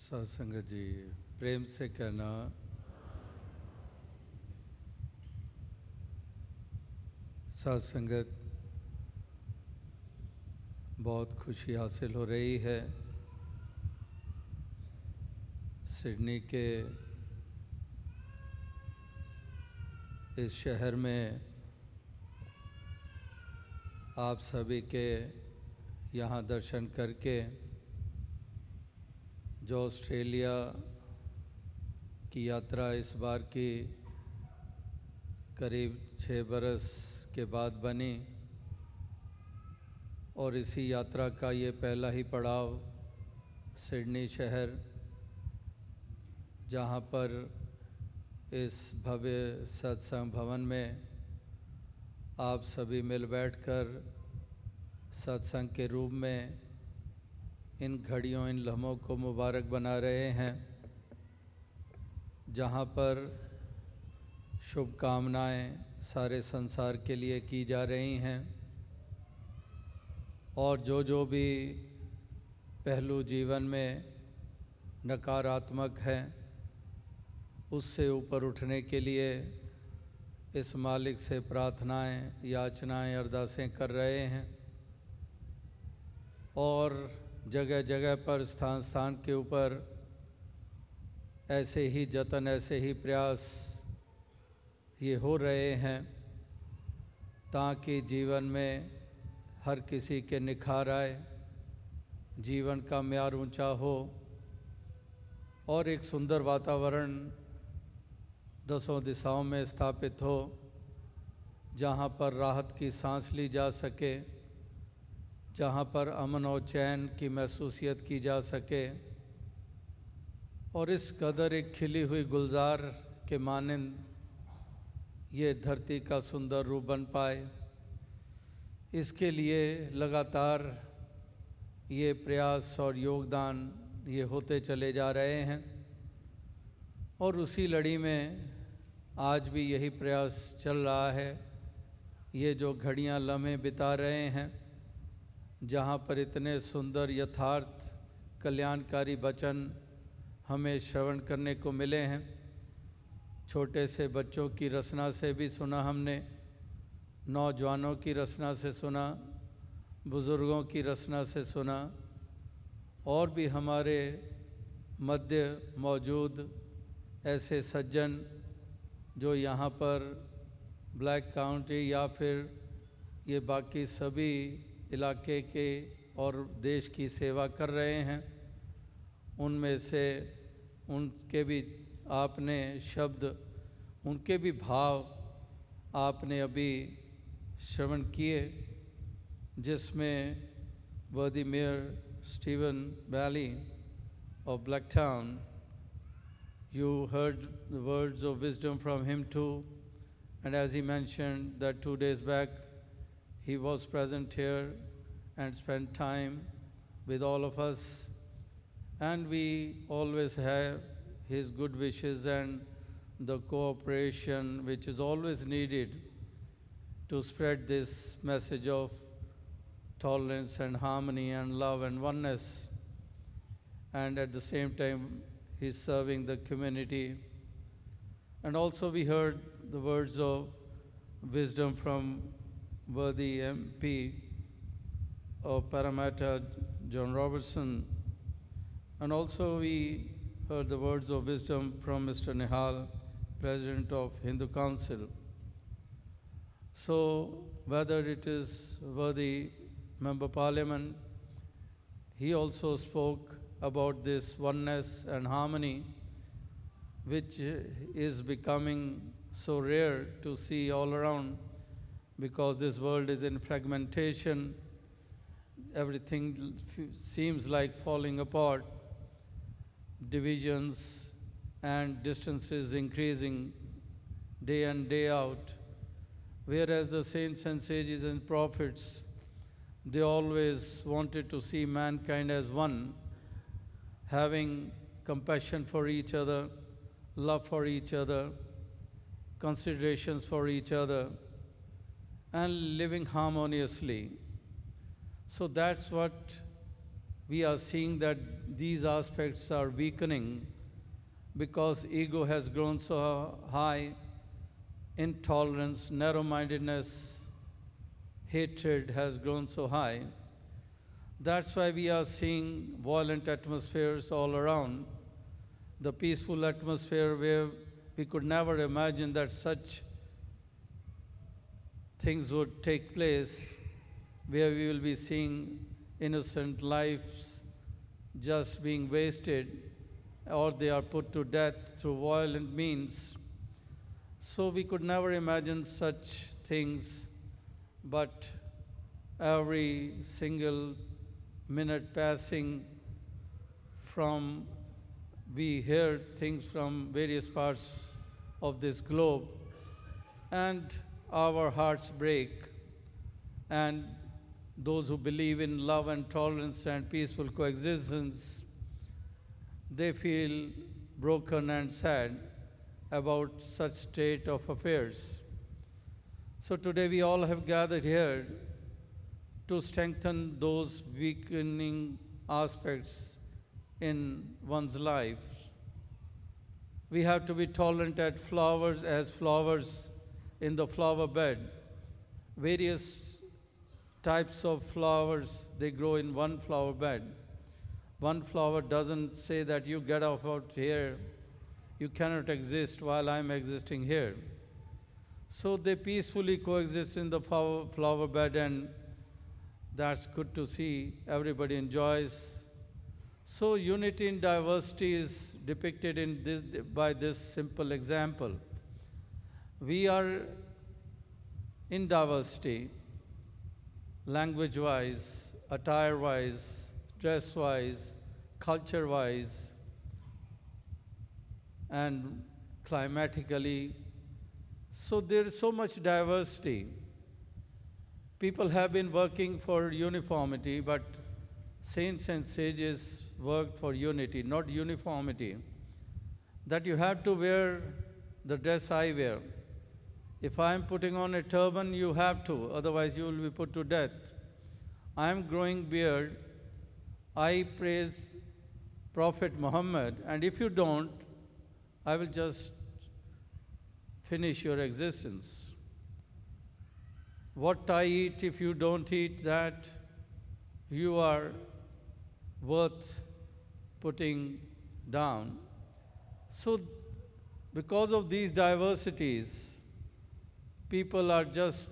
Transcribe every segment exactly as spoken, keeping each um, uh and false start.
साध संगत जी, प्रेम से कहना साध संगत, बहुत खुशी हासिल हो रही है। सिडनी के इस शहर में आप सभी के यहाँ दर्शन करके जो ऑस्ट्रेलिया की यात्रा इस बार की करीब छः बरस के बाद बनी और इसी यात्रा का ये पहला ही पड़ाव सिडनी शहर, जहाँ पर इस भव्य सत्संग भवन में आप सभी मिल बैठकर सत्संग के रूप में इन घड़ियों, इन लम्हों को मुबारक बना रहे हैं, जहाँ पर शुभकामनाएं सारे संसार के लिए की जा रही हैं और जो जो भी पहलू जीवन में नकारात्मक हैं उससे ऊपर उठने के लिए इस मालिक से प्रार्थनाएं, याचनाएं, अरदासें कर रहे हैं और जगह जगह पर, स्थान स्थान के ऊपर ऐसे ही जतन, ऐसे ही प्रयास ये हो रहे हैं ताकि जीवन में हर किसी के निखार आए, जीवन का म्यार ऊंचा हो और एक सुंदर वातावरण दसों दिशाओं में स्थापित हो, जहाँ पर राहत की सांस ली जा सके, जहाँ पर अमन और चैन की महसूसियत की जा सके और इस कदर एक खिली हुई गुलजार के मानिंद ये धरती का सुंदर रूप बन पाए। इसके लिए लगातार ये प्रयास और योगदान ये होते चले जा रहे हैं और उसी लड़ी में आज भी यही प्रयास चल रहा है। ये जो घड़ियां, लम्हे बिता रहे हैं, जहाँ पर इतने सुंदर, यथार्थ, कल्याणकारी वचन हमें श्रवण करने को मिले हैं। छोटे से बच्चों की रचना से भी सुना हमने, नौजवानों की रचना से सुना, बुज़ुर्गों की रचना से सुना और भी हमारे मध्य मौजूद ऐसे सज्जन जो यहाँ पर ब्लैक काउंटी या फिर ये बाकी सभी इलाके के और देश की सेवा कर रहे हैं, उनमें से उनके भी आपने शब्द, उनके भी भाव आपने अभी श्रवण किए, जिसमें वर्दी mayor Steven Bailey of Blacktown, you heard the words of wisdom from him too, and as he mentioned that two days back he was present here and spent time with all of us, and we always have his good wishes and the cooperation which is always needed to spread this message of tolerance and harmony and love and oneness. And at the same time he's serving the community. And also we heard the words of wisdom from worthy M P of Parramatta, John Robertson. And also we heard the words of wisdom from Mister Nihal, President of Hindu Council. So whether it is worthy Member Parliament, he also spoke about this oneness and harmony which is becoming so rare to see all around, because this world is in fragmentation. Everything seems like falling apart, divisions and distances increasing day in, day out, whereas the saints and sages and prophets, they always wanted to see mankind as one, having compassion for each other, love for each other, considerations for each other, and living harmoniously. So that's what we are seeing that these aspects are weakening because ego has grown so high, intolerance, narrow-mindedness, hatred has grown so high. That's why we are seeing violent atmospheres all around. The peaceful atmosphere where we could never imagine that such things would take place, where we will be seeing innocent lives just being wasted, or they are put to death through violent means. So we could never imagine such things, but every single minute passing from, we hear things from various parts of this globe, and our hearts break. And those who believe in love and tolerance and peaceful coexistence, they feel broken and sad about such state of affairs. So today we all have gathered here to strengthen those weakening aspects in one's life. We have to be tolerant at flowers as flowers in the flower bed. Various types of flowers, they grow in one flower bed. One flower doesn't say that you get off out here, you cannot exist while I'm existing here. So they peacefully coexist in the flower, flower bed, and that's good to see. Everybody enjoys. So unity in diversity is depicted in this, by this simple example. We are in diversity, language-wise, attire-wise, dress-wise, culture-wise, and climatically. So there is so much diversity. People have been working for uniformity, but saints and sages worked for unity, not uniformity. That you have to wear the dress I wear. If I am putting on a turban, you have to, otherwise you will be put to death. I am growing beard, I praise Prophet Muhammad, and if you don't, I will just finish your existence. What I eat, if you don't eat that, you are worth putting down. So, because of these diversities, people are just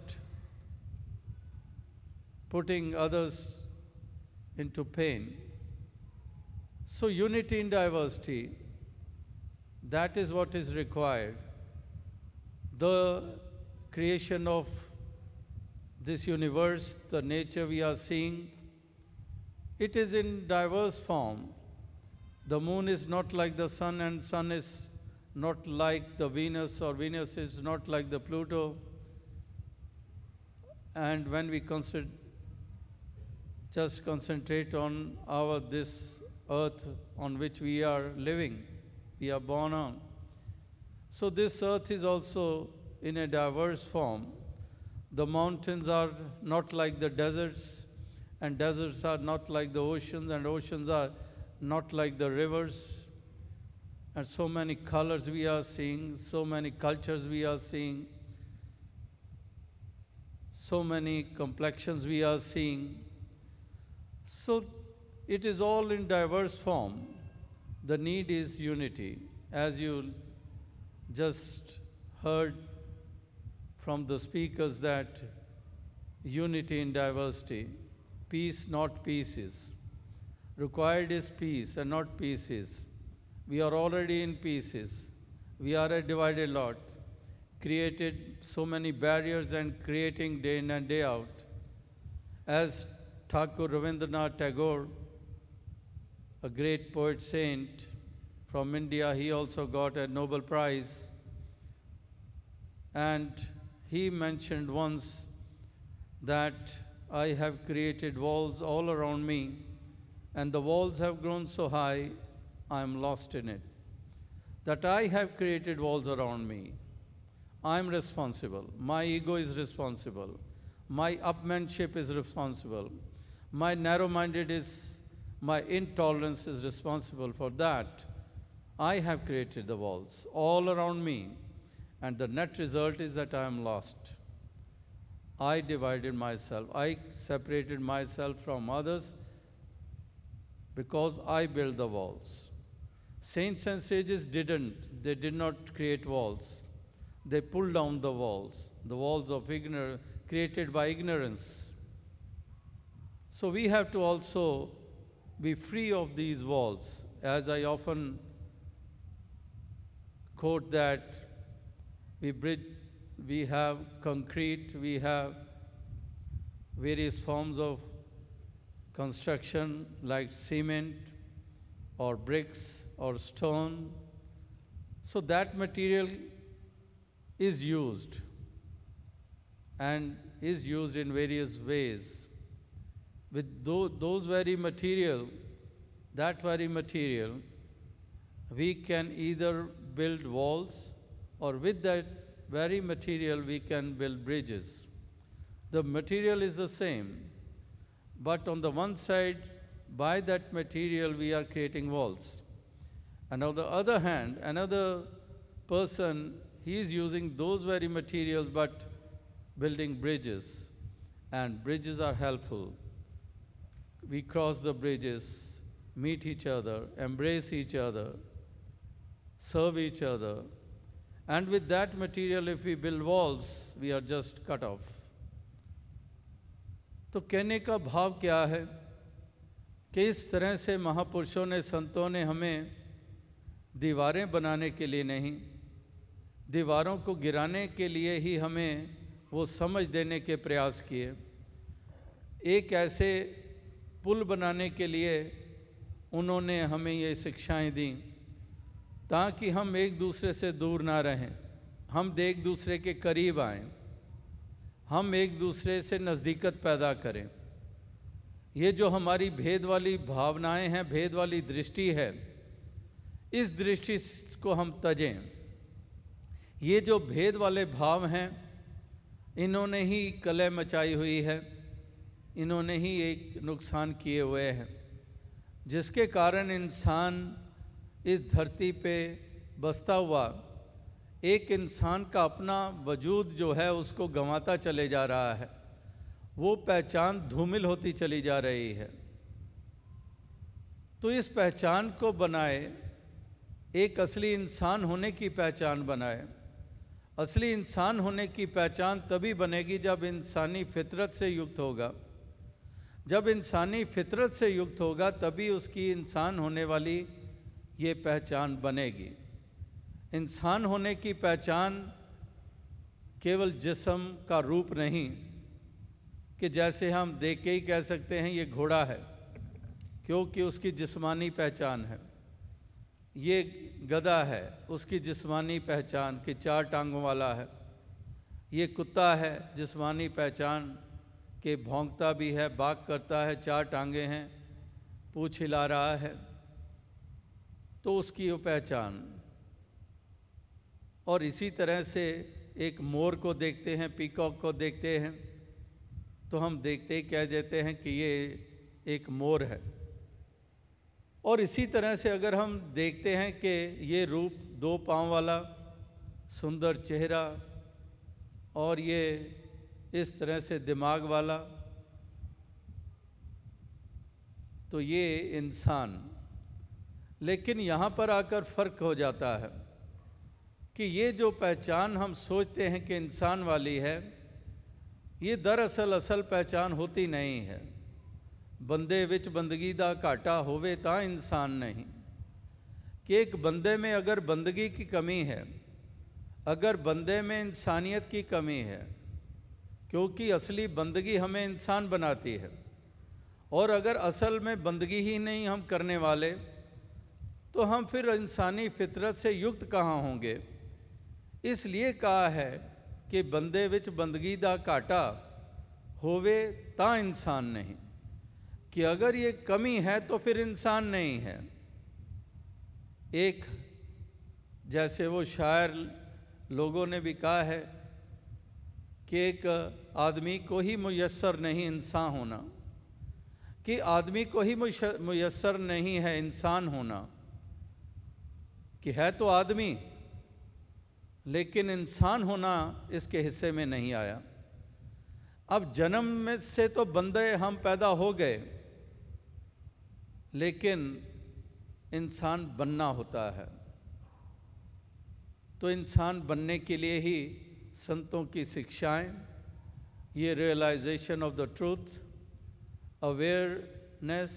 putting others into pain. So, unity in diversity, that is what is required. The creation of this universe, the nature we are seeing, it is in diverse form. The moon is not like the sun, and sun is not like the Venus, or Venus is not like the Pluto. And when we consider, just concentrate on our this earth on which we are living, we are born on. So this earth is also in a diverse form. The mountains are not like the deserts, and deserts are not like the oceans, and oceans are not like the rivers. And so many colors we are seeing, so many cultures we are seeing, so many complexions we are seeing. So it is all in diverse form. The need is unity. As you just heard from the speakers, that unity in diversity, peace not pieces. Required is peace and not pieces. We are already in pieces. We are a divided lot, created so many barriers and creating day in and day out. As Thakur Rabindranath Tagore, a great poet saint from India, he also got a Nobel Prize. And he mentioned once that I have created walls all around me, and the walls have grown so high, I am lost in it. That I have created walls around me. I am responsible. My ego is responsible. My upmanship is responsible. My narrow-minded is My intolerance is responsible for that. I have created the walls all around me, and the net result is that I am lost. I divided myself. I separated myself from others because I built the walls. Saints and sages didn't. They did not create walls. They pulled down the walls, the walls of ignorance created by ignorance. So we have to also be free of these walls. As I often quote that we bridge, we have concrete, we have various forms of construction like cement or bricks or stone. So that material is used and is used in various ways. With those very material, that very material, we can either build walls, or with that very material we can build bridges. The material is the same, but on the one side, by that material we are creating walls. And on the other hand, another person, he is using those very materials but building bridges. And bridges are helpful. We cross the bridges, meet each other, embrace each other, serve each other. And with that material, if we build walls, we are just cut off. तो कहने का भाव क्या है कि इस तरह से महापुरुषों ने, संतों ने हमें दीवारें बनाने के लिए नहीं, दीवारों को गिराने के लिए ही हमें वो समझ देने के प्रयास किए। एक ऐसे पुल बनाने के लिए उन्होंने हमें ये शिक्षाएं दी ताकि हम एक दूसरे से दूर ना रहें, हम एक दूसरे के करीब आएं, हम एक दूसरे से नज़दीकत पैदा करें। ये जो हमारी भेद वाली भावनाएं हैं, भेद वाली दृष्टि है, इस दृष्टि को हम तजें। ये जो भेद वाले भाव हैं, इन्होंने ही कलह मचाई हुई है, इन्होंने ही एक नुकसान किए हुए हैं, जिसके कारण इंसान इस धरती पे बसता हुआ एक इंसान का अपना वजूद जो है उसको गंवाता चले जा रहा है। वो पहचान धूमिल होती चली जा रही है। तो इस पहचान को बनाए, एक असली इंसान होने की पहचान बनाए। असली इंसान होने की पहचान तभी बनेगी जब इंसानी फितरत से युक्त होगा। जब इंसानी फितरत से युक्त होगा तभी उसकी इंसान होने वाली ये पहचान बनेगी। इंसान होने की पहचान केवल जिस्म का रूप नहीं कि जैसे हम देख के ही कह सकते हैं ये घोड़ा है, क्योंकि उसकी जिस्मानी पहचान है। ये गधा है, उसकी जिस्मानी पहचान कि चार टांगों वाला है। ये कुत्ता है, जिस्मानी पहचान के भौंकता भी है, बाग करता है, चार टांगे हैं, पूँछ हिला रहा है, तो उसकी वो पहचान। और इसी तरह से एक मोर को देखते हैं, पीकॉक को देखते हैं, तो हम देखते ही कह देते हैं कि ये एक मोर है। और इसी तरह से अगर हम देखते हैं कि ये रूप दो पाँव वाला, सुंदर चेहरा, और ये इस तरह से दिमाग वाला, तो ये इंसान। लेकिन यहाँ पर आकर फ़र्क हो जाता है कि ये जो पहचान हम सोचते हैं कि इंसान वाली है, ये दरअसल असल पहचान होती नहीं है। बंदे विच बंदगी दा घाटा होवे तां इंसान नहीं, कि एक बंदे में अगर बंदगी की कमी है, अगर बंदे में इंसानियत की कमी है, क्योंकि असली बंदगी हमें इंसान बनाती है, और अगर असल में बंदगी ही नहीं हम करने वाले, तो हम फिर इंसानी फितरत से युक्त कहाँ होंगे। इसलिए कहा है कि बंदे विच बंदगी दा घाटा होवे तां इंसान नहीं, कि अगर ये कमी है तो फिर इंसान नहीं है। एक जैसे वो शायर लोगों ने भी कहा है कि एक आदमी को ही मुयस्सर नहीं इंसान होना, कि आदमी को ही मुयस्सर नहीं है इंसान होना, कि है तो आदमी लेकिन इंसान होना इसके हिस्से में नहीं आया। अब जन्म में से तो बंदे हम पैदा हो गए, लेकिन इंसान बनना होता है। तो इंसान बनने के लिए ही संतों की शिक्षाएं, ये realisation of the truth, awareness,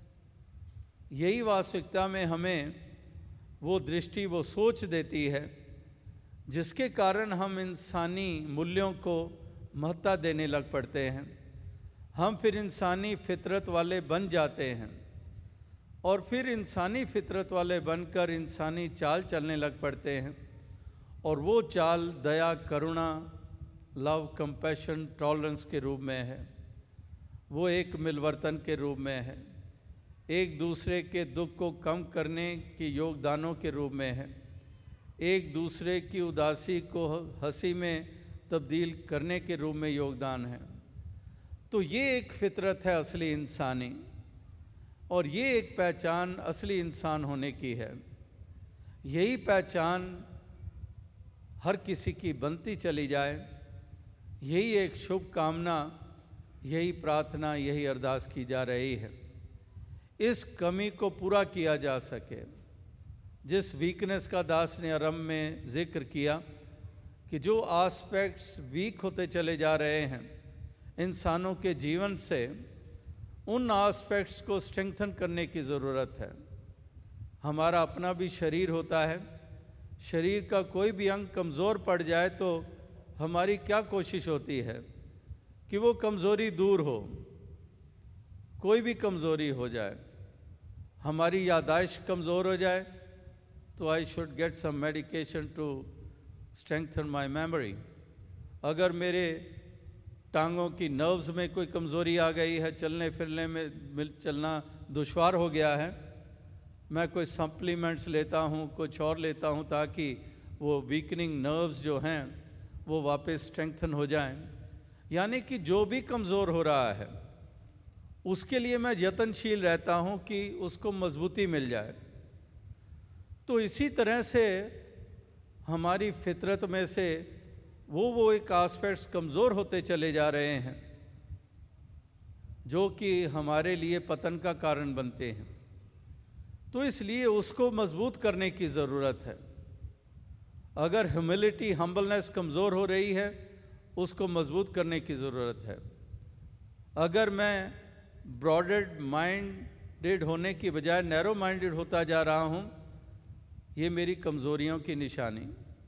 यही वास्तविकता में हमें वो दृष्टि, वो सोच देती है जिसके कारण हम इंसानी मूल्यों को महत्ता देने लग पड़ते हैं। हम फिर इंसानी फितरत वाले बन जाते हैं और फिर इंसानी फितरत वाले बनकर इंसानी चाल चलने लग पड़ते हैं। और वो चाल दया, करुणा, लव, कंपैशन, टॉलरेंस के रूप में है। वो एक मिलवर्तन के रूप में है, एक दूसरे के दुख को कम करने के योगदानों के रूप में है, एक दूसरे की उदासी को हंसी में तब्दील करने के रूप में योगदान है। तो ये एक फितरत है असली इंसानी, और ये एक पहचान असली इंसान होने की है। यही पहचान हर किसी की बनती चली जाए, यही एक शुभ कामना, यही प्रार्थना, यही अरदास की जा रही है। इस कमी को पूरा किया जा सके, जिस वीकनेस का दास ने आरंभ में जिक्र किया कि जो आस्पेक्ट्स वीक होते चले जा रहे हैं इंसानों के जीवन से, उन आस्पेक्ट्स को स्ट्रेंथन करने की ज़रूरत है। हमारा अपना भी शरीर होता है, शरीर का कोई भी अंग कमज़ोर पड़ जाए तो हमारी क्या कोशिश होती है कि वो कमज़ोरी दूर हो, कोई भी कमज़ोरी हो जाए। हमारी याददाश्त कमज़ोर हो जाए तो I should get some medication to strengthen my memory. अगर मेरे टांगों की नर्व्स में कोई कमज़ोरी आ गई है, चलने फिरने में चलना दुश्वार हो गया है, मैं कोई सप्लीमेंट्स लेता हूँ, कुछ और लेता हूँ ताकि वो वीकनिंग नर्व्स जो हैं वो वापस स्ट्रेंथन हो जाएं। यानी कि जो भी कमज़ोर हो रहा है उसके लिए मैं यत्नशील रहता हूँ कि उसको मजबूती मिल जाए। तो इसी तरह से हमारी फितरत में से वो वो एक आस्पेक्ट्स कमज़ोर होते चले जा रहे हैं जो कि हमारे लिए पतन का कारण बनते हैं। तो इसलिए उसको मजबूत करने की ज़रूरत है। अगर ह्यूमिलिटी, हम्बलनेस कमज़ोर हो रही है, उसको मजबूत करने की ज़रूरत है। अगर मैं ब्रॉडेड माइंडेड होने की बजाय नैरो माइंडेड होता जा रहा हूँ, ये मेरी कमज़ोरियों की निशानी,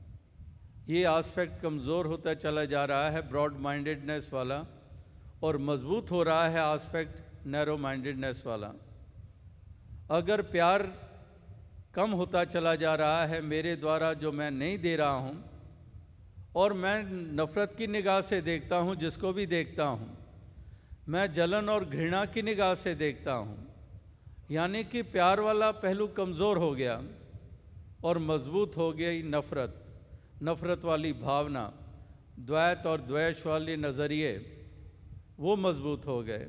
ये आस्पेक्ट कमज़ोर होता चला जा रहा है ब्रॉड माइंडेडनेस वाला, और मजबूत हो रहा है आस्पेक्ट नैरो माइंडेडनेस वाला। अगर प्यार कम होता चला जा रहा है मेरे द्वारा जो मैं नहीं दे रहा हूँ, और मैं नफ़रत की निगाह से देखता हूँ जिसको भी देखता हूँ, मैं जलन और घृणा की निगाह से देखता हूँ, यानी कि प्यार वाला पहलू कमज़ोर हो गया और मजबूत हो गई नफ़रत, नफ़रत वाली भावना, द्वैत और द्वेष वाले नज़रिए वो मजबूत हो गए।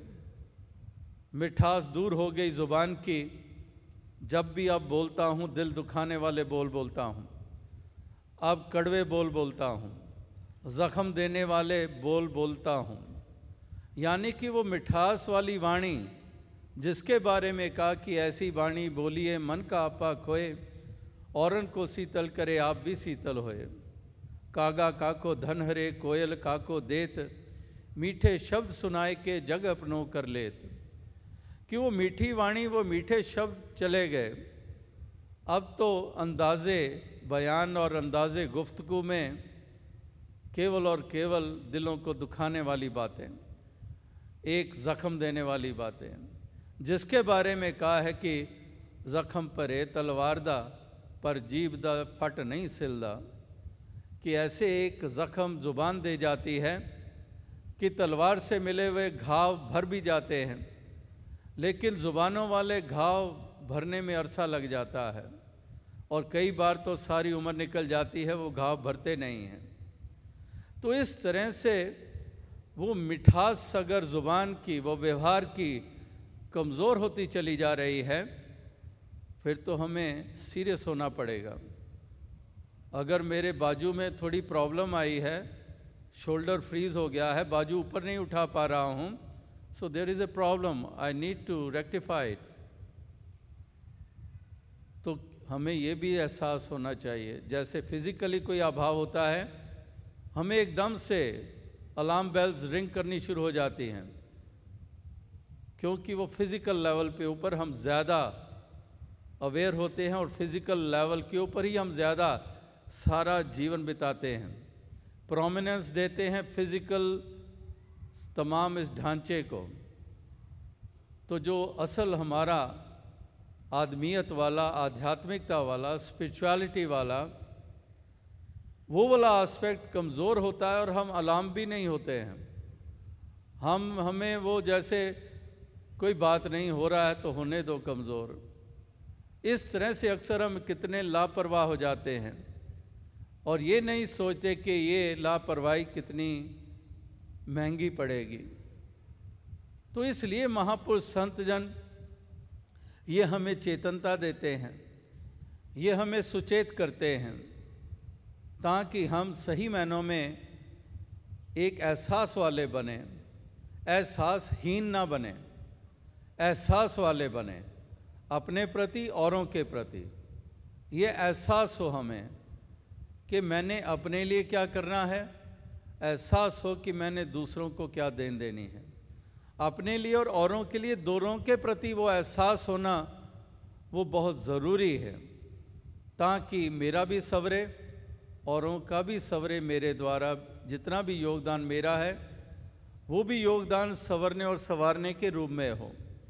मिठास दूर हो गई ज़ुबान की, जब भी अब बोलता हूँ दिल दुखाने वाले बोल बोलता हूँ, अब कड़वे बोल बोलता हूँ, ज़ख्म देने वाले बोल बोलता हूँ। यानी कि वो मिठास वाली वाणी जिसके बारे में कहा कि ऐसी वाणी बोलिए मन का आपा खोए, औरन को शीतल करे आप भी शीतल होए। कागा काको धन हरे, कोयल काको देत, मीठे शब्द सुनाए के जग अपनो कर लेत। कि वो मीठी वाणी, वो मीठे शब्द चले गए, अब तो अंदाज़े बयान और अंदाज़े गुफ्तगू में केवल और केवल दिलों को दुखाने वाली बातें, एक ज़ख्म देने वाली बातें, जिसके बारे में कहा है कि ज़ख्म परे तलवार दा पर जीभ दा फट नहीं सिलदा। कि ऐसे एक ज़ख्म ज़ुबान दे जाती है कि तलवार से मिले हुए घाव भर भी जाते हैं, लेकिन ज़ुबानों वाले घाव भरने में अरसा लग जाता है, और कई बार तो सारी उम्र निकल जाती है, वो घाव भरते नहीं हैं। तो इस तरह से वो मिठास अगर ज़ुबान की, वो व्यवहार की कमज़ोर होती चली जा रही है, फिर तो हमें सीरियस होना पड़ेगा। अगर मेरे बाजू में थोड़ी प्रॉब्लम आई है, शोल्डर फ्रीज हो गया है, बाजू ऊपर नहीं उठा पा रहा हूँ, so there is a problem, I need to rectify it. तो हमें ये भी एहसास होना चाहिए, जैसे फिज़िकली कोई अभाव होता है, हमें एकदम से अलार्म बेल्स रिंग करनी शुरू हो जाती हैं, क्योंकि वो फिज़िकल लेवल पे ऊपर हम ज़्यादा अवेयर होते हैं और फिज़िकल लेवल के ऊपर ही हम ज़्यादा सारा जीवन बिताते हैं, प्रोमिनेंस देते हैं फिज़िकल तमाम इस ढांचे को। तो जो असल हमारा आदमियत वाला, आध्यात्मिकता वाला, स्पिरिचुअलिटी वाला, वो वाला एस्पेक्ट कमज़ोर होता है और हम अलार्म भी नहीं होते हैं। हम हमें वो जैसे कोई बात नहीं हो रहा है तो होने दो कमज़ोर, इस तरह से अक्सर हम कितने लापरवाह हो जाते हैं और ये नहीं सोचते कि ये लापरवाही कितनी महंगी पड़ेगी। तो इसलिए महापुरुष संत जन ये हमें चेतनता देते हैं, ये हमें सुचेत करते हैं, ताकि हम सही मायनों में एक एहसास वाले बने, एहसासहीन ना बने, एहसास वाले बने अपने प्रति, औरों के प्रति। ये एहसास हो हमें कि मैंने अपने लिए क्या करना है, एहसास हो कि मैंने दूसरों को क्या देन देनी है। अपने लिए और औरों के लिए, दोनों के प्रति वो एहसास होना वो बहुत ज़रूरी है, ताकि मेरा भी सवरे, औरों का भी सवरे। मेरे द्वारा जितना भी योगदान मेरा है वो भी योगदान संवरने और संवारने के रूप में हो।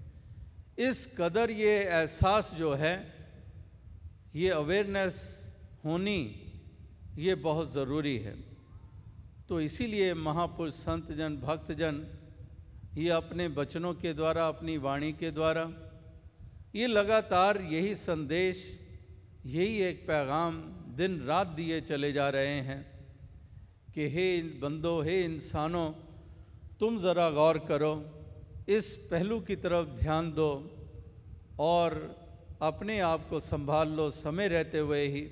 इस कदर ये एहसास जो है, ये अवेयरनेस होनी, ये बहुत ज़रूरी है। तो इसीलिए महापुरुष संत जन, भक्त जन ये अपने वचनों के द्वारा, अपनी वाणी के द्वारा ये लगातार यही संदेश, यही एक पैगाम दिन रात दिए चले जा रहे हैं कि हे बंदो, हे इंसानों, तुम ज़रा गौर करो, इस पहलू की तरफ ध्यान दो और अपने आप को संभाल लो। समय रहते हुए ही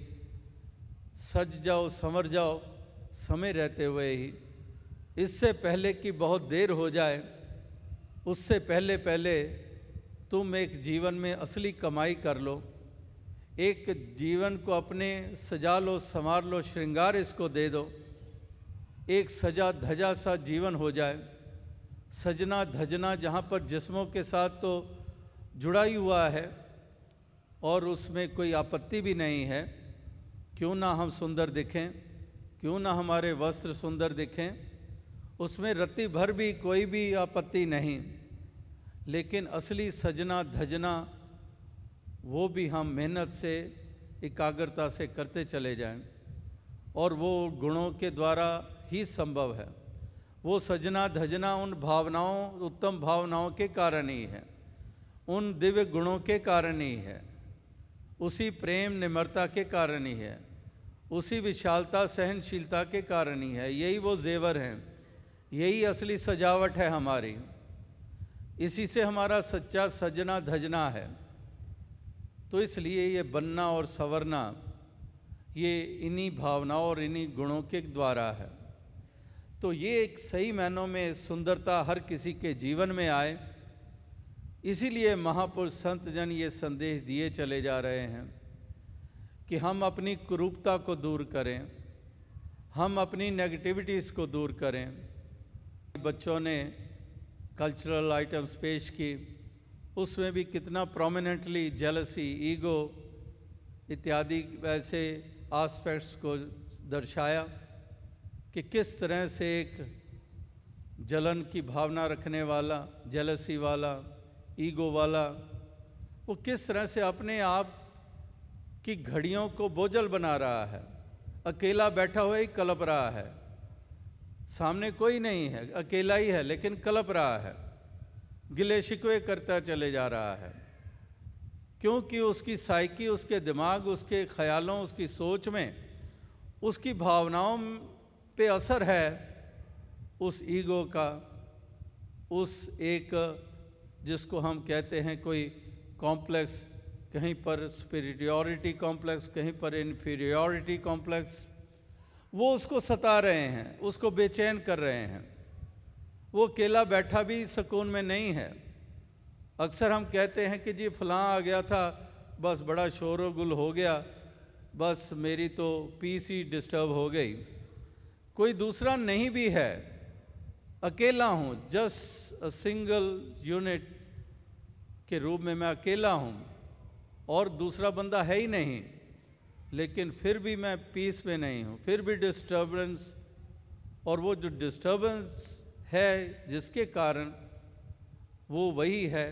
सज जाओ, संवर जाओ, समय रहते हुए ही, इससे पहले कि बहुत देर हो जाए, उससे पहले पहले तुम एक जीवन में असली कमाई कर लो, एक जीवन को अपने सजा लो, संवार लो, श्रृंगार इसको दे दो, एक सजा धजा सा जीवन हो जाए। सजना धजना जहाँ पर जिस्मों के साथ तो जुड़ा ही हुआ है और उसमें कोई आपत्ति भी नहीं है, क्यों ना हम सुंदर दिखें, क्यों ना हमारे वस्त्र सुंदर दिखें, उसमें रत्ती भर भी कोई भी आपत्ति नहीं। लेकिन असली सजना धजना वो भी हम मेहनत से, एकाग्रता से करते चले जाएं, और वो गुणों के द्वारा ही संभव है। वो सजना धजना उन भावनाओं, उत्तम भावनाओं के कारण ही है, उन दिव्य गुणों के कारण ही है, उसी प्रेम निम्रता के कारण ही है, उसी विशालता सहनशीलता के कारण ही है। यही वो जेवर हैं, यही असली सजावट है हमारी, इसी से हमारा सच्चा सजना धजना है। तो इसलिए ये बनना और संवरना ये इन्हीं भावनाओं और इन्हीं गुणों के द्वारा है। तो ये एक सही मायनों में सुंदरता हर किसी के जीवन में आए, इसीलिए महापुरुष संत जन ये संदेश दिए चले जा रहे हैं कि हम अपनी कुरूपता को दूर करें, हम अपनी नेगेटिविटीज़ को दूर करें। बच्चों ने कल्चरल आइटम्स पेश की, उसमें भी कितना प्रोमिनेंटली जेलसी, ईगो इत्यादि वैसे आस्पेक्ट्स को दर्शाया कि किस तरह से एक जलन की भावना रखने वाला, जेलसी वाला, ईगो वाला, वो किस तरह से अपने आप की घड़ियों को बोझल बना रहा है, अकेला बैठा हुआ ही कलप रहा है, सामने कोई नहीं है, अकेला ही है लेकिन कलप रहा है, गिले शिकवे करता चले जा रहा है, क्योंकि उसकी साइकी, उसके दिमाग, उसके ख्यालों, उसकी सोच में, उसकी भावनाओं पे असर है उस ईगो का, उस एक जिसको हम कहते हैं कोई कॉम्प्लेक्स, कहीं पर सुपीरियरिटी कॉम्प्लेक्स, कहीं पर इन्फीरियरिटी कॉम्प्लेक्स, वो उसको सता रहे हैं, उसको बेचैन कर रहे हैं। वो अकेला बैठा भी सुकून में नहीं है। अक्सर हम कहते हैं कि जी फलां आ गया था, बस बड़ा शोर गुल हो गया, बस मेरी तो पीस ही डिस्टर्ब हो गई। कोई दूसरा नहीं भी है, अकेला हूँ, जस्ट अ सिंगल यूनिट के रूप में मैं अकेला हूँ और दूसरा बंदा है ही नहीं, लेकिन फिर भी मैं पीस में नहीं हूँ, फिर भी डिस्टर्बेंस। और वो जो डिस्टर्बेंस है जिसके कारण, वो वही है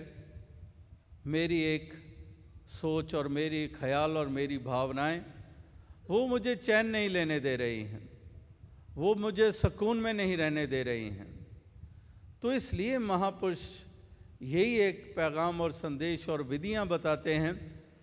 मेरी एक सोच और मेरी ख्याल और मेरी भावनाएं, वो मुझे चैन नहीं लेने दे रही हैं, वो मुझे सुकून में नहीं रहने दे रही हैं। तो इसलिए महापुरुष यही एक पैगाम और संदेश और विधियां बताते हैं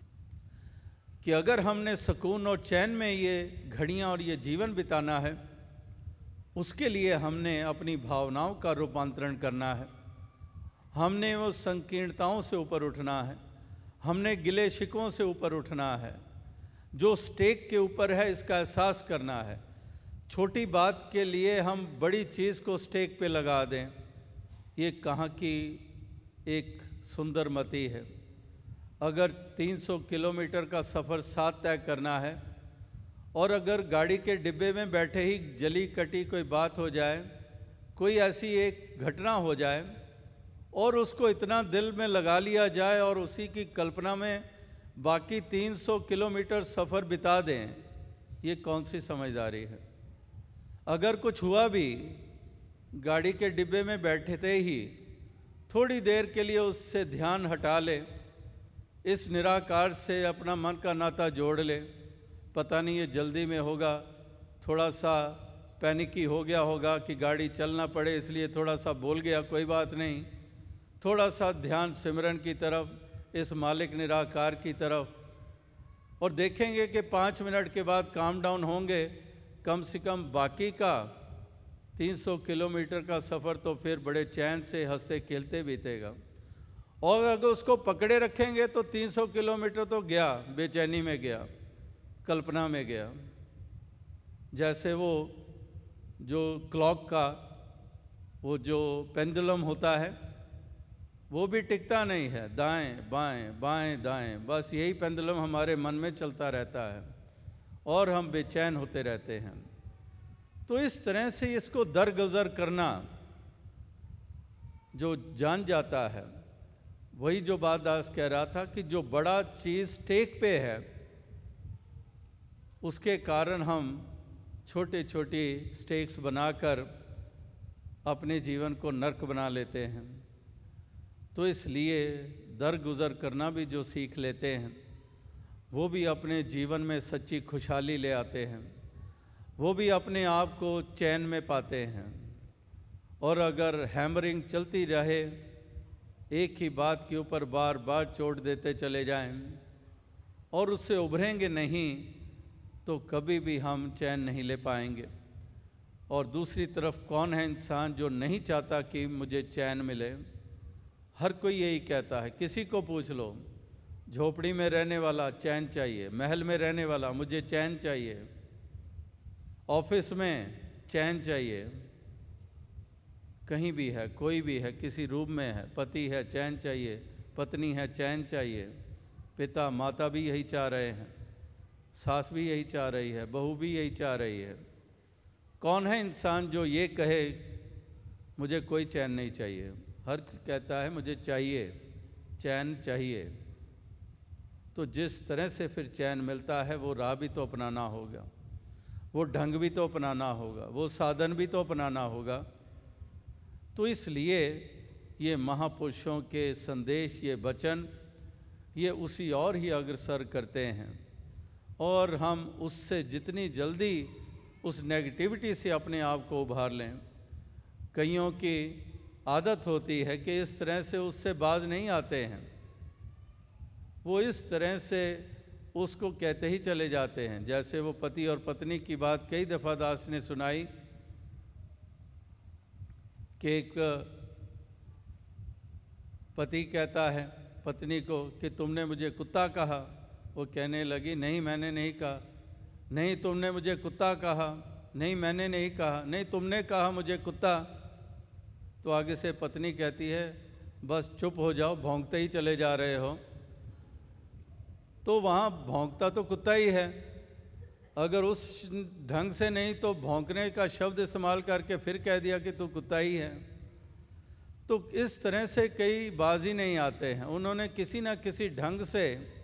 कि अगर हमने सुकून और चैन में ये घड़ियां और ये जीवन बिताना है, उसके लिए हमने अपनी भावनाओं का रूपांतरण करना है, हमने वो संकीर्णताओं से ऊपर उठना है, हमने गिले शिकवों से ऊपर उठना है, जो स्टेक के ऊपर है इसका एहसास करना है। छोटी बात के लिए हम बड़ी चीज़ को स्टेक पे लगा दें, ये कहाँ की एक सुंदर मति है। अगर तीन सौ किलोमीटर का सफ़र साथ तय करना है और अगर गाड़ी के डिब्बे में बैठे ही जली कटी कोई बात हो जाए, कोई ऐसी एक घटना हो जाए और उसको इतना दिल में लगा लिया जाए और उसी की कल्पना में बाकी तीन सौ किलोमीटर सफ़र बिता दें, ये कौन सी समझदारी है। अगर कुछ हुआ भी, गाड़ी के डिब्बे में बैठते ही थोड़ी देर के लिए उससे ध्यान हटा ले, इस निराकार से अपना मन का नाता जोड़ ले। पता नहीं ये जल्दी में होगा, थोड़ा सा पैनिकी हो गया होगा कि गाड़ी चलना पड़े इसलिए थोड़ा सा बोल गया, कोई बात नहीं। थोड़ा सा ध्यान सिमरन की तरफ, इस मालिक निराकार की तरफ, और देखेंगे कि पाँच मिनट के बाद काम डाउन होंगे, कम से कम बाकी का तीन सौ किलोमीटर का सफ़र तो फिर बड़े चैन से हंसते खेलते बीतेगा। और अगर उसको पकड़े रखेंगे तो तीन सौ किलोमीटर तो गया, बेचैनी में गया, कल्पना में गया। जैसे वो जो क्लॉक का वो जो पेंडुलम होता है, वो भी टिकता नहीं है, दाएं बाएं बाएं दाएं, बस यही पेंडुलम हमारे मन में चलता रहता है और हम बेचैन होते रहते हैं। तो इस तरह से इसको दरगुजर करना, जो जान जाता है, वही जो बात दास कह रहा था कि जो बड़ा चीज़ स्टेक पे है, उसके कारण हम छोटे छोटे स्टेक्स बनाकर अपने जीवन को नर्क बना लेते हैं। तो इसलिए दरगुजर करना भी जो सीख लेते हैं, वो भी अपने जीवन में सच्ची खुशहाली ले आते हैं, वो भी अपने आप को चैन में पाते हैं। और अगर हैमरिंग चलती रहे, एक ही बात के ऊपर बार बार चोट देते चले जाएं और उससे उभरेंगे नहीं, तो कभी भी हम चैन नहीं ले पाएंगे। और दूसरी तरफ कौन है इंसान जो नहीं चाहता कि मुझे चैन मिले? हर कोई यही कहता है, किसी को पूछ लो, झोपड़ी में रहने वाला चैन चाहिए, महल में रहने वाला मुझे चैन चाहिए, ऑफिस में चैन चाहिए, कहीं भी है, कोई भी है, किसी रूप में है, पति है चैन चाहिए, पत्नी है चैन चाहिए, पिता माता भी यही चाह रहे हैं, सास भी यही चाह रही है, बहू भी यही चाह रही है। कौन है इंसान जो ये कहे मुझे कोई चैन नहीं चाहिए? हर कहता है मुझे चाहिए, चैन चाहिए। तो जिस तरह से फिर चैन मिलता है, वो राह भी तो अपनाना होगा, वो ढंग भी तो अपनाना होगा, वो साधन भी तो अपनाना होगा। तो इसलिए ये महापुरुषों के संदेश, ये वचन, ये उसी और ही अग्रसर करते हैं। और हम उससे जितनी जल्दी उस नेगेटिविटी से अपने आप को उभार लें। कईयों की आदत होती है कि इस तरह से उससे बाज नहीं आते हैं, वो इस तरह से उसको कहते ही चले जाते हैं। जैसे वो पति और पत्नी की बात कई दफ़ा दास ने सुनाई कि एक पति कहता है पत्नी को कि तुमने मुझे कुत्ता कहा। वो कहने लगी नहीं मैंने नहीं कहा। नहीं तुमने मुझे कुत्ता कहा। नहीं मैंने नहीं कहा। नहीं तुमने कहा मुझे कुत्ता। तो आगे से पत्नी कहती है बस चुप हो जाओ, भौंकते ही चले जा रहे हो। तो वहाँ भौंकता तो कुत्ता ही है, अगर उस ढंग से नहीं तो भौंकने का शब्द इस्तेमाल करके फिर कह दिया कि तू कुत्ता ही है। तो इस तरह से कई बाजी नहीं आते हैं। उन्होंने किसी ना किसी ढंग से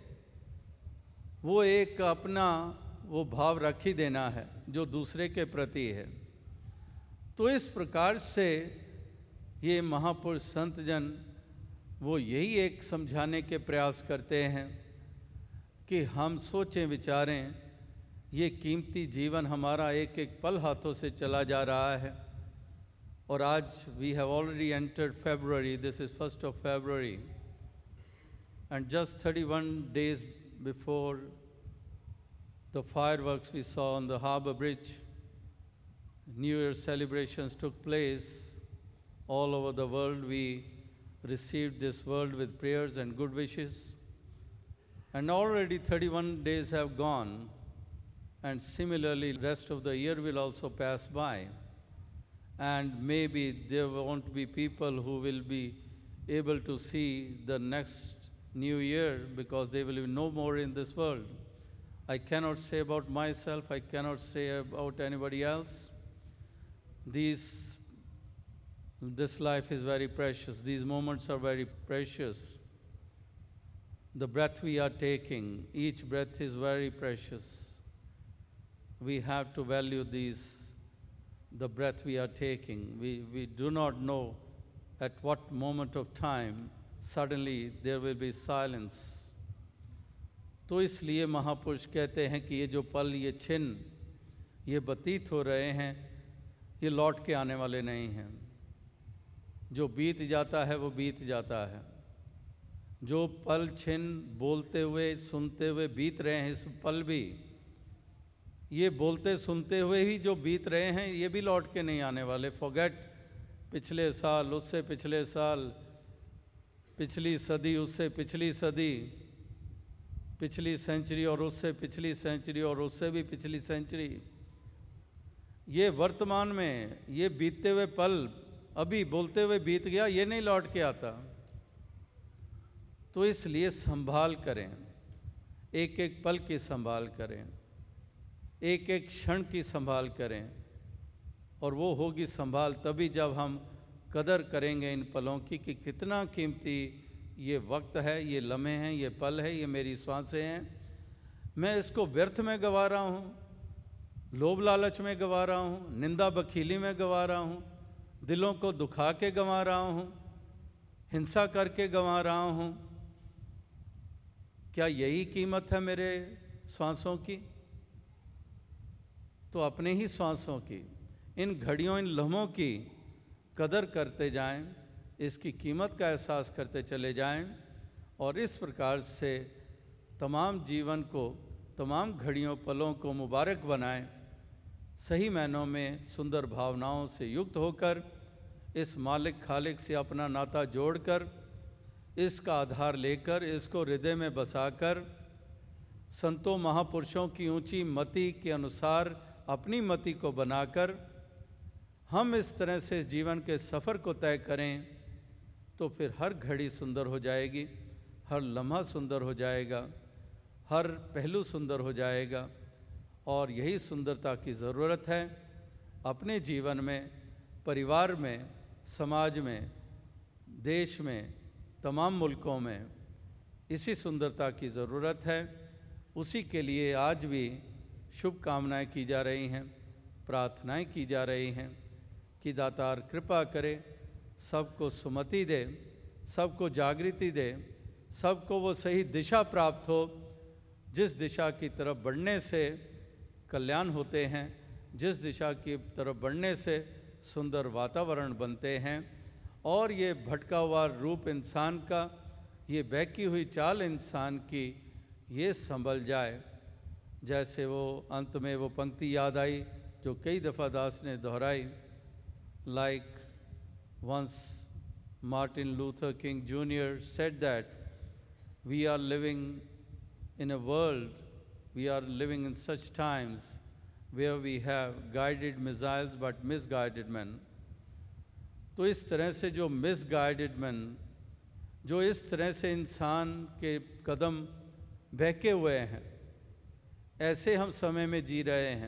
वो एक अपना वो भाव रख ही देना है जो दूसरे के प्रति है। तो इस प्रकार से ये महापुरुष संत जन वो यही एक समझाने के प्रयास करते हैं कि हम सोचें विचारें, ये कीमती जीवन हमारा एक एक पल हाथों से चला जा रहा है। और आज we have already entered February, this is first of February, and just thirty-one days before the fireworks we saw on the Harbour Bridge, New Year celebrations took place all over the world. We received this world with prayers and good wishes, and already thirty-one days have gone, and similarly rest of the year will also pass by, and maybe there won't be people who will be able to see the next new year because they will be no more in this world. I cannot say about myself, I cannot say about anybody else. These, this life is very precious. These moments are very precious. The breath we are taking, each breath is very precious. We have to value these, the breath we are taking. We, we do not know at what moment of time suddenly there will be silence. तो इसलिए महापुरुष कहते हैं कि ये जो पल, ये छिन्न, ये व्यतीत हो रहे हैं, ये लौट के आने वाले नहीं हैं। जो बीत जाता है वो बीत जाता है। जो पल छिन्न बोलते हुए सुनते हुए बीत रहे हैं, इस पल भी ये बोलते सुनते हुए ही जो बीत रहे हैं, ये भी लौट के नहीं आने वाले। फॉरगेट पिछले साल, उससे पिछले साल, पिछली सदी, उससे पिछली सदी, पिछली सेंचुरी और उससे पिछली सेंचुरी और उससे भी पिछली सेंचुरी। ये वर्तमान में ये बीतते हुए पल अभी बोलते हुए बीत गया, ये नहीं लौट के आता। तो इसलिए संभाल करें, एक एक पल की संभाल करें, एक एक क्षण की संभाल करें। और वो होगी संभाल तभी जब हम कदर करेंगे इन पलों की कि कितना कीमती ये वक्त है, ये लम्हे हैं, ये पल है, ये मेरी सांसें हैं। मैं इसको व्यर्थ में गंवा रहा हूँ, लोभ लालच में गंवा रहा हूँ, निंदा बखीली में गंवा रहा हूँ, दिलों को दुखा के गंवा रहा हूँ, हिंसा करके गंवा रहा हूँ। क्या यही कीमत है मेरे सांसों की? तो अपने ही सांसों की, इन घड़ियों, इन लम्हों की कदर करते जाएं, इसकी कीमत का एहसास करते चले जाएं, और इस प्रकार से तमाम जीवन को, तमाम घड़ियों पलों को मुबारक बनाएं। सही मायनों में सुंदर भावनाओं से युक्त होकर, इस मालिक खालिक से अपना नाता जोड़कर, इसका आधार लेकर, इसको हृदय में बसाकर, संतों महापुरुषों की ऊंची मति के अनुसार अपनी मति को बनाकर हम इस तरह से इस जीवन के सफ़र को तय करें, तो फिर हर घड़ी सुंदर हो जाएगी, हर लम्हा सुंदर हो जाएगा, हर पहलू सुंदर हो जाएगा। और यही सुंदरता की ज़रूरत है अपने जीवन में, परिवार में, समाज में, देश में, तमाम मुल्कों में। इसी सुंदरता की ज़रूरत है। उसी के लिए आज भी शुभकामनाएं की जा रही हैं, प्रार्थनाएं की जा रही हैं कि दातार कृपा करे, सबको सुमति दे, सबको जागृति दे, सबको वो सही दिशा प्राप्त हो जिस दिशा की तरफ बढ़ने से कल्याण होते हैं, जिस दिशा की तरफ बढ़ने से सुंदर वातावरण बनते हैं। और ये भटका हुआ रूप इंसान का, ये बहकी हुई चाल इंसान की, ये संभल जाए। जैसे वो अंत में वो पंक्ति याद आई जो कई दफ़ा दास ने दोहराई, like once Martin Luther King Junior said that we are living in a world, we are living in such times where we have guided missiles but misguided men. तो इस तरह से जो misguided men, जो इस तरह से इंसान के कदम बहके हुए हैं, ऐसे हम समय में जी रहे हैं।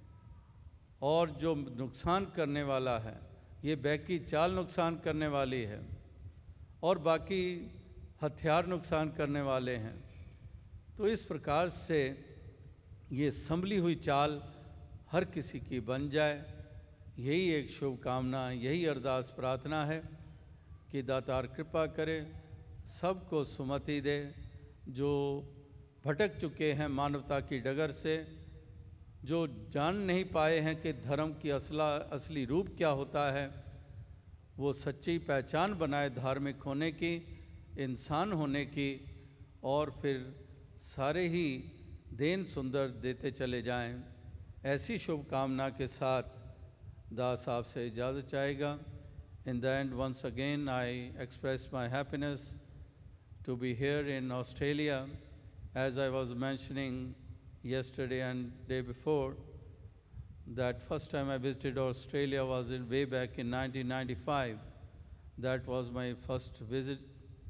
और जो नुकसान करने वाला है, ये बहकी चाल नुकसान करने वाली है और बाकी हथियार नुकसान करने वाले हैं। तो इस प्रकार से ये संभली हुई चाल हर किसी की बन जाए, यही एक शुभकामना, यही अरदास प्रार्थना है कि दातार कृपा करे, सबको सुमति दे। जो भटक चुके हैं मानवता की डगर से, जो जान नहीं पाए हैं कि धर्म की असला असली रूप क्या होता है, वो सच्ची पहचान बनाए धार्मिक होने की, इंसान होने की, और फिर सारे ही देन सुंदर देते चले जाएं। ऐसी शुभकामना के साथ दास आपसे इजाज़त चाहेगा। In the end, once again, I express my happiness to be here in Australia. As I was mentioning yesterday and day before, that first time I visited Australia was in way back in nineteen ninety-five. That was my first visit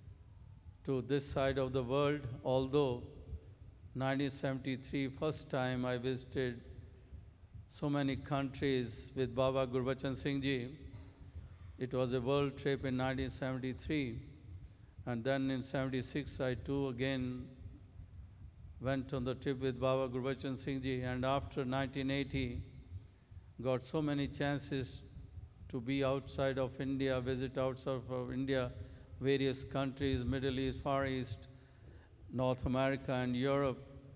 to this side of the world, although nineteen seventy-three, first time I visited so many countries with Baba Gurbachan Singh Ji. It was a world trip in nineteen seventy-three, and then in seventy-six I too again went on the trip with Baba Gurbachan Singh Ji, and after nineteen eighty got so many chances to be outside of India, visit outside of India, various countries, Middle East, Far East, North America and Europe.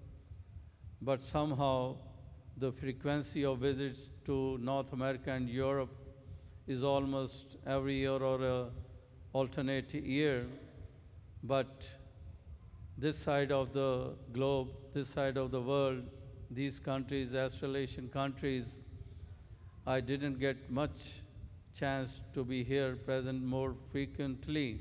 But somehow the frequency of visits to North America and Europe is almost every year or a alternate year. But this side of the globe, this side of the world, these countries, Australasian countries, I didn't get much chance to be here present more frequently.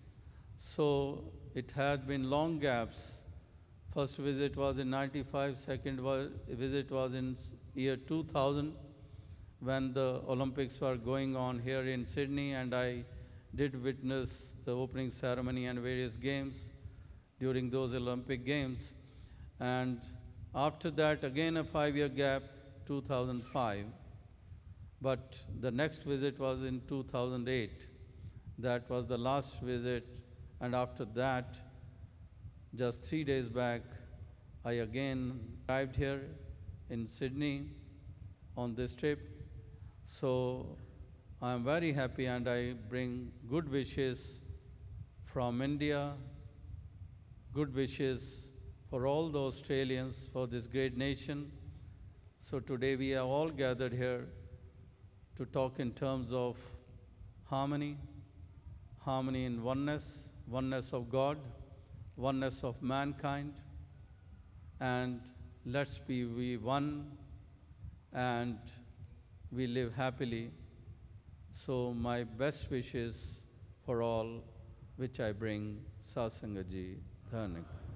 So it had been long gaps. First visit was in ninety-five, second was, visit was in year two thousand when the Olympics were going on here in Sydney, and I did witness the opening ceremony and various games during those Olympic Games. And after that, again a five-year gap, two thousand five. But the next visit was in two thousand eight. That was the last visit, and after that, just three days back, I again arrived here in Sydney on this trip. So I am very happy, and I bring good wishes from India, good wishes for all the Australians, for this great nation. So today we are all gathered here to talk in terms of harmony, harmony in oneness, oneness of God, oneness of mankind, and let's be we one and we live happily. So my best wishes for all, which I bring Satsanga Ji Dhanak.